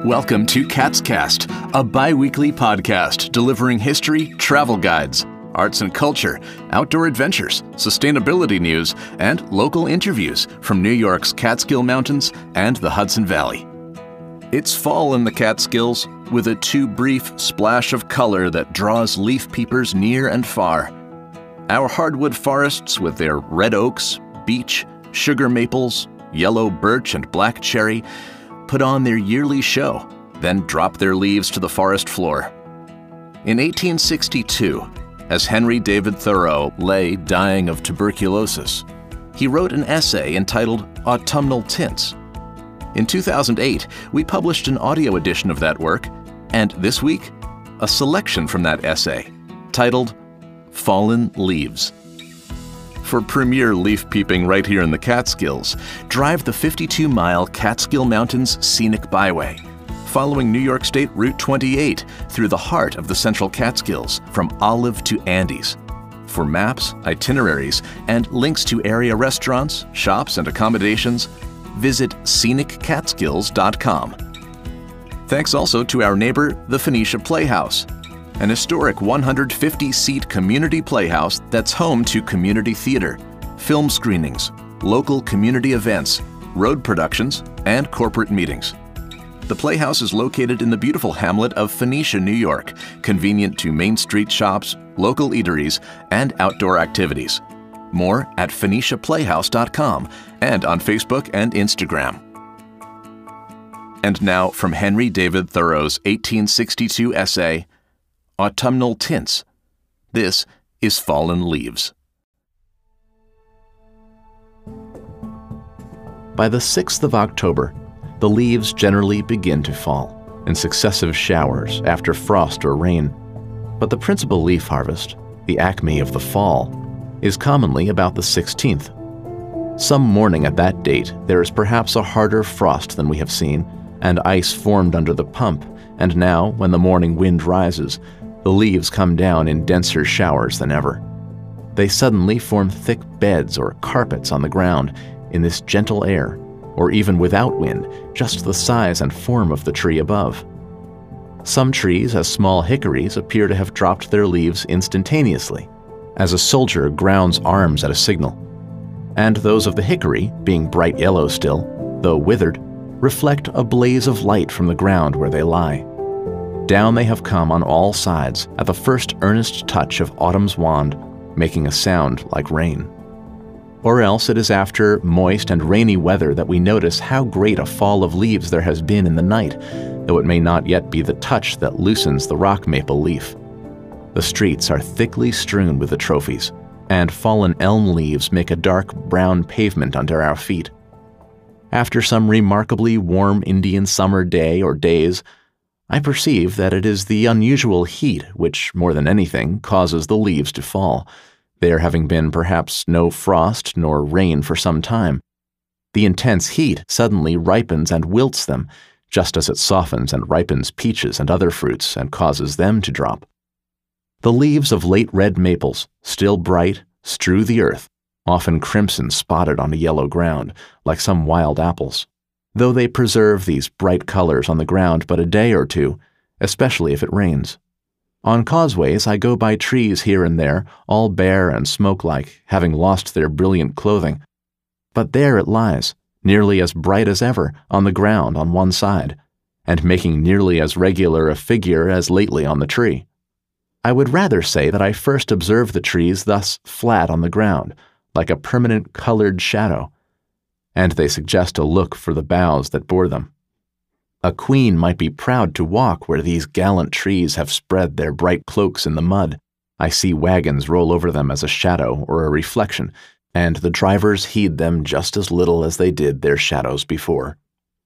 Welcome to CatsCast, a bi-weekly podcast delivering history, travel guides, arts and culture, outdoor adventures, sustainability news, and local interviews from New York's Catskill Mountains and the Hudson Valley. It's fall in the Catskills, with a too brief splash of color that draws leaf peepers near and far. Our hardwood forests with their red oaks, beech, sugar maples, yellow birch, and black cherry put on their yearly show, then drop their leaves to the forest floor. In 1862, as Henry David Thoreau lay dying of tuberculosis, he wrote an essay entitled Autumnal Tints. In 2008, we published an audio edition of that work, and this week, a selection from that essay, titled Fallen Leaves. For premier leaf peeping right here in the Catskills, drive the 52-mile Catskill Mountains Scenic Byway, following New York State Route 28 through the heart of the Central Catskills from Olive to Andes. For maps, itineraries, and links to area restaurants, shops, and accommodations, visit sceniccatskills.com. Thanks also to our neighbor, the Phoenicia Playhouse, an historic 150-seat community playhouse that's home to community theater, film screenings, local community events, road productions, and corporate meetings. The Playhouse is located in the beautiful hamlet of Phoenicia, New York, convenient to Main Street shops, local eateries, and outdoor activities. More at phoeniciaplayhouse.com and on Facebook and Instagram. And now from Henry David Thoreau's 1862 essay, Autumnal Tints. This is Fallen Leaves. By the 6th of October, the leaves generally begin to fall in successive showers after frost or rain. But the principal leaf harvest, the acme of the fall, is commonly about the 16th. Some morning at that date, there is perhaps a harder frost than we have seen, and ice formed under the pump, and now, when the morning wind rises, the leaves come down in denser showers than ever. They suddenly form thick beds or carpets on the ground in this gentle air, or even without wind, just the size and form of the tree above. Some trees, as small hickories, appear to have dropped their leaves instantaneously, as a soldier grounds arms at a signal. And those of the hickory, being bright yellow still, though withered, reflect a blaze of light from the ground where they lie. Down they have come on all sides at the first earnest touch of autumn's wand, making a sound like rain. Or else it is after moist and rainy weather that we notice how great a fall of leaves there has been in the night, though it may not yet be the touch that loosens the rock maple leaf. The streets are thickly strewn with the trophies, and fallen elm leaves make a dark brown pavement under our feet. After some remarkably warm Indian summer day or days, I perceive that it is the unusual heat which, more than anything, causes the leaves to fall, there having been perhaps no frost nor rain for some time. The intense heat suddenly ripens and wilts them, just as it softens and ripens peaches and other fruits and causes them to drop. The leaves of late red maples, still bright, strew the earth, often crimson spotted on a yellow ground, like some wild apples, though they preserve these bright colors on the ground but a day or two, especially if it rains. On causeways I go by trees here and there, all bare and smoke-like, having lost their brilliant clothing. But there it lies, nearly as bright as ever, on the ground on one side, and making nearly as regular a figure as lately on the tree. I would rather say that I first observed the trees thus flat on the ground, like a permanent colored shadow, and they suggest a look for the boughs that bore them. A queen might be proud to walk where these gallant trees have spread their bright cloaks in the mud. I see wagons roll over them as a shadow or a reflection, and the drivers heed them just as little as they did their shadows before.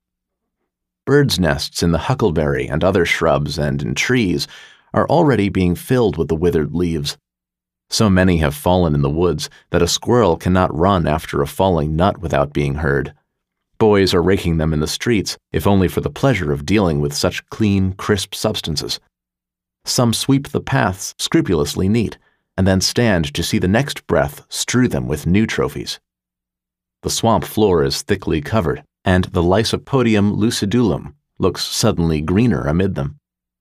Birds' nests in the huckleberry and other shrubs and in trees are already being filled with the withered leaves. So many have fallen in the woods that a squirrel cannot run after a falling nut without being heard. Boys are raking them in the streets, if only for the pleasure of dealing with such clean, crisp substances. Some sweep the paths scrupulously neat, and then stand to see the next breath strew them with new trophies. The swamp floor is thickly covered, and the Lysopodium lucidulum, looks suddenly greener amid them.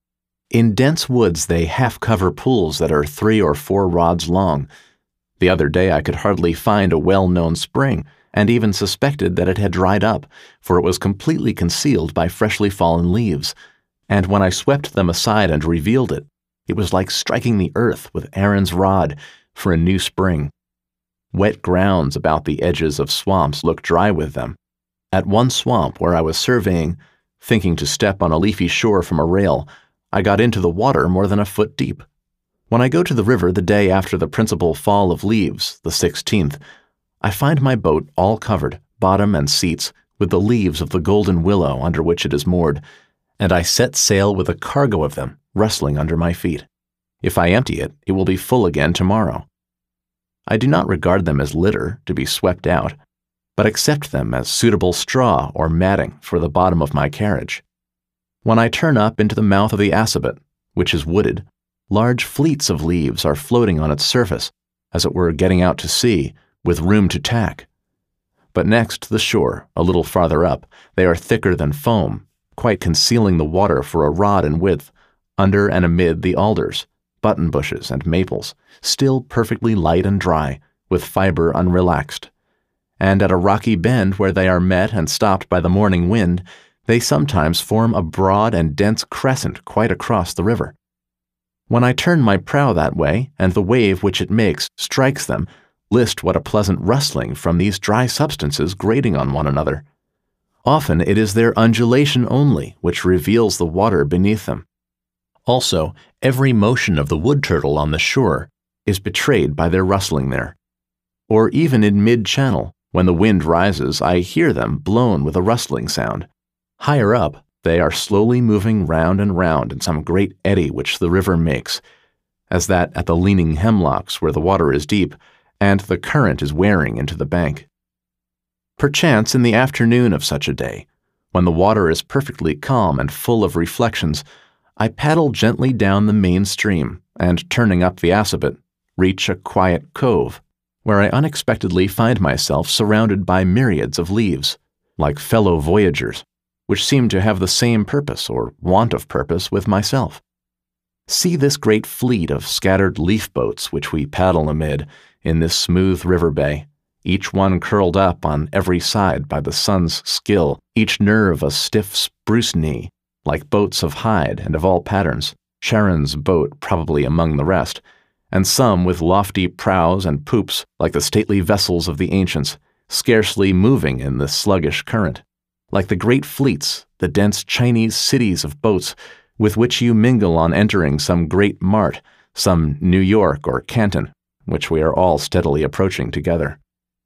In dense woods they half-cover pools that are 3 or 4 rods long. The other day I could hardly find a well-known spring, and even suspected that it had dried up, for it was completely concealed by freshly fallen leaves, and when I swept them aside and revealed it, it was like striking the earth with Aaron's rod for a new spring. Wet grounds about the edges of swamps look dry with them. At one swamp where I was surveying, thinking to step on a leafy shore from a rail, I got into the water more than a foot deep. When I go to the river the day after the principal fall of leaves, the 16th, I find my boat all covered, bottom and seats, with the leaves of the golden willow under which it is moored, and I set sail with a cargo of them rustling under my feet. If I empty it, it will be full again tomorrow. I do not regard them as litter to be swept out, but accept them as suitable straw or matting for the bottom of my carriage. When I turn up into the mouth of the Assabet, which is wooded, large fleets of leaves are floating on its surface, as it were getting out to sea, with room to tack. But next to the shore, a little farther up, they are thicker than foam, quite concealing the water for a rod in width, under and amid the alders, button bushes, and maples, still perfectly light and dry, with fiber unrelaxed. And at a rocky bend where they are met and stopped by the morning wind, they sometimes form a broad and dense crescent quite across the river. When I turn my prow that way, and the wave which it makes strikes them, list what a pleasant rustling from these dry substances grating on one another. Often it is their undulation only which reveals the water beneath them. Also, every motion of the wood turtle on the shore is betrayed by their rustling there. Or even in mid-channel, when the wind rises, I hear them blown with a rustling sound. Higher up, they are slowly moving round and round in some great eddy which the river makes, as that at the leaning hemlocks where the water is deep, and the current is wearing into the bank. Perchance in the afternoon of such a day, when the water is perfectly calm and full of reflections, I paddle gently down the main stream, and turning up the Assabet, reach a quiet cove, where I unexpectedly find myself surrounded by myriads of leaves, like fellow voyagers, which seem to have the same purpose or want of purpose with myself. See this great fleet of scattered leaf boats which we paddle amid in this smooth river bay, each one curled up on every side by the sun's skill, each nerve a stiff spruce knee, like boats of hide and of all patterns, Charon's boat probably among the rest, and some with lofty prows and poops like the stately vessels of the ancients, scarcely moving in the sluggish current, like the great fleets, the dense Chinese cities of boats with which you mingle on entering some great mart, some New York or Canton, which we are all steadily approaching together.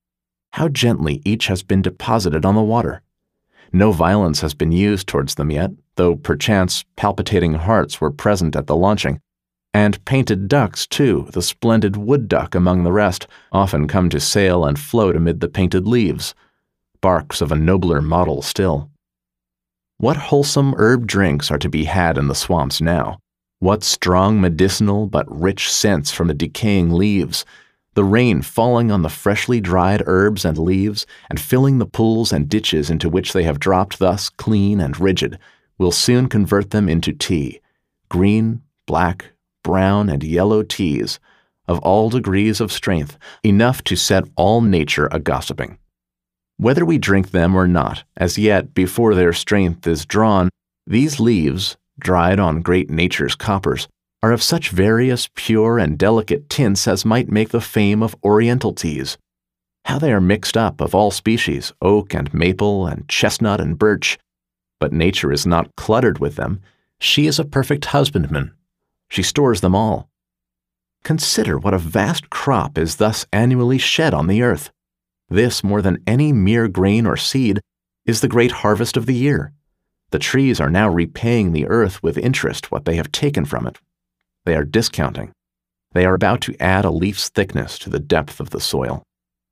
How gently each has been deposited on the water. No violence has been used towards them yet, though perchance palpitating hearts were present at the launching, and painted ducks, too, the splendid wood duck among the rest, often come to sail and float amid the painted leaves, barks of a nobler model still. What wholesome herb drinks are to be had in the swamps now? What strong medicinal but rich scents from the decaying leaves, the rain falling on the freshly dried herbs and leaves, and filling the pools and ditches into which they have dropped thus clean and rigid, will soon convert them into tea, green, black, brown, and yellow teas, of all degrees of strength, enough to set all nature a-gossiping. Whether we drink them or not, as yet before their strength is drawn, these leaves, dried on great nature's coppers, are of such various pure and delicate tints as might make the fame of oriental teas. How they are mixed up of all species, oak and maple and chestnut and birch. But nature is not cluttered with them. She is a perfect husbandman. She stores them all. Consider what a vast crop is thus annually shed on the earth. This, more than any mere grain or seed, is the great harvest of the year. The trees are now repaying the earth with interest what they have taken from it. They are discounting. They are about to add a leaf's thickness to the depth of the soil.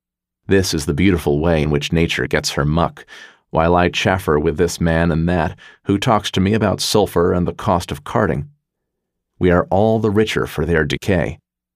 This is the beautiful way in which nature gets her muck, while I chaffer with this man and that who talks to me about sulfur and the cost of carting. We are all the richer for their decay.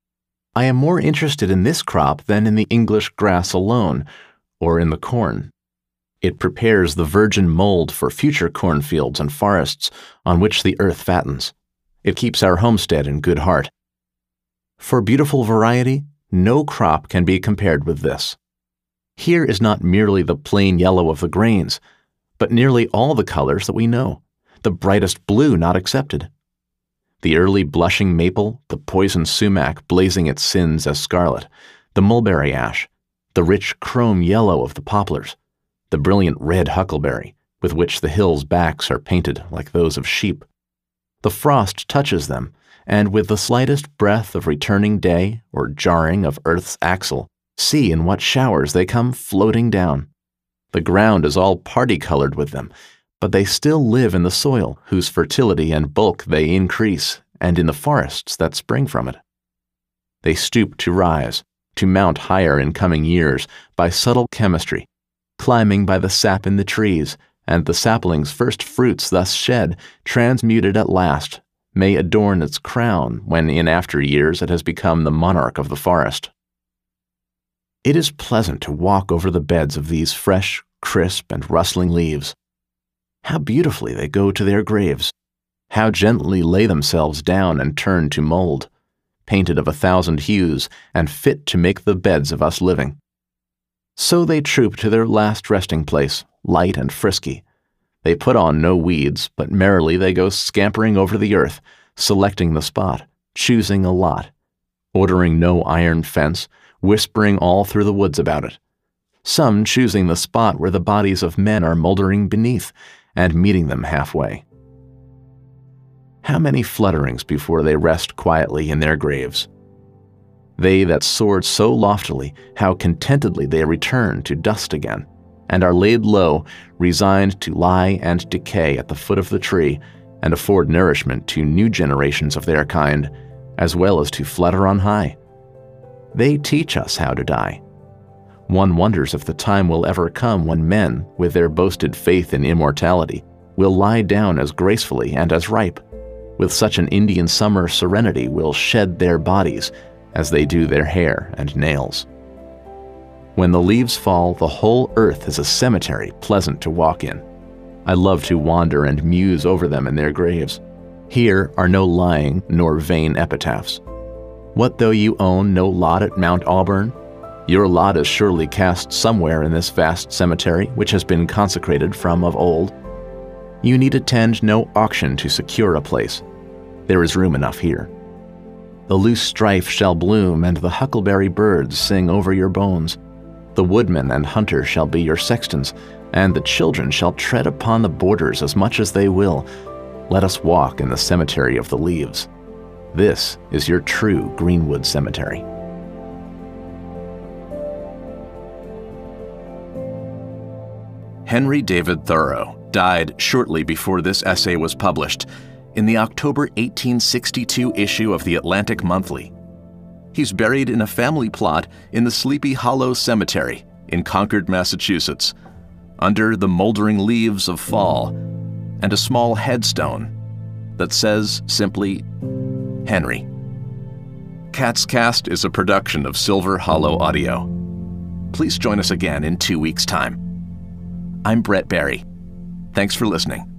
I am more interested in this crop than in the English grass alone, or in the corn. It prepares the virgin mold for future cornfields and forests on which the earth fattens. It keeps our homestead in good heart. For beautiful variety, no crop can be compared with this. Here is not merely the plain yellow of the grains, but nearly all the colors that we know, the brightest blue not excepted. The early blushing maple, the poison sumac blazing its sins as scarlet, the mulberry ash, the rich chrome yellow of the poplars, the brilliant red huckleberry, with which the hills' backs are painted like those of sheep. The frost touches them, and with the slightest breath of returning day or jarring of earth's axle, see in what showers they come floating down. The ground is all party-colored with them, but they still live in the soil, whose fertility and bulk they increase, and in the forests that spring from it. They stoop to rise, to mount higher in coming years by subtle chemistry, climbing by the sap in the trees, and the sapling's first fruits thus shed, transmuted at last, may adorn its crown when in after years it has become the monarch of the forest. It is pleasant to walk over the beds of these fresh, crisp, and rustling leaves. How beautifully they go to their graves! How gently lay themselves down and turn to mold, painted of 1,000 hues and fit to make the beds of us living. So they troop to their last resting place, light and frisky. They put on no weeds, but merrily they go scampering over the earth, selecting the spot, choosing a lot, ordering no iron fence, whispering all through the woods about it. Some choosing the spot where the bodies of men are moldering beneath, and meeting them halfway. How many flutterings before they rest quietly in their graves! They that soared so loftily, how contentedly they return to dust again, and are laid low, resigned to lie and decay at the foot of the tree, and afford nourishment to new generations of their kind, as well as to flutter on high. They teach us how to die. One wonders if the time will ever come when men, with their boasted faith in immortality, will lie down as gracefully and as ripe, with such an Indian summer serenity will shed their bodies as they do their hair and nails. When the leaves fall, the whole earth is a cemetery pleasant to walk in. I love to wander and muse over them in their graves. Here are no lying nor vain epitaphs. What though you own no lot at Mount Auburn? Your lot is surely cast somewhere in this vast cemetery which has been consecrated from of old. You need attend no auction to secure a place. There is room enough here. The loose strife shall bloom, and the huckleberry birds sing over your bones. The woodman and hunter shall be your sextons, and the children shall tread upon the borders as much as they will. Let us walk in the cemetery of the leaves. This is your true Greenwood Cemetery. Henry David Thoreau died shortly before this essay was published, in the October 1862 issue of the Atlantic Monthly. He's buried in a family plot in the Sleepy Hollow Cemetery in Concord, Massachusetts, under the moldering leaves of fall and a small headstone that says simply, Henry. Cat's Cast is a production of Silver Hollow Audio. Please join us again in 2 weeks' time. I'm Brett Barry. Thanks for listening.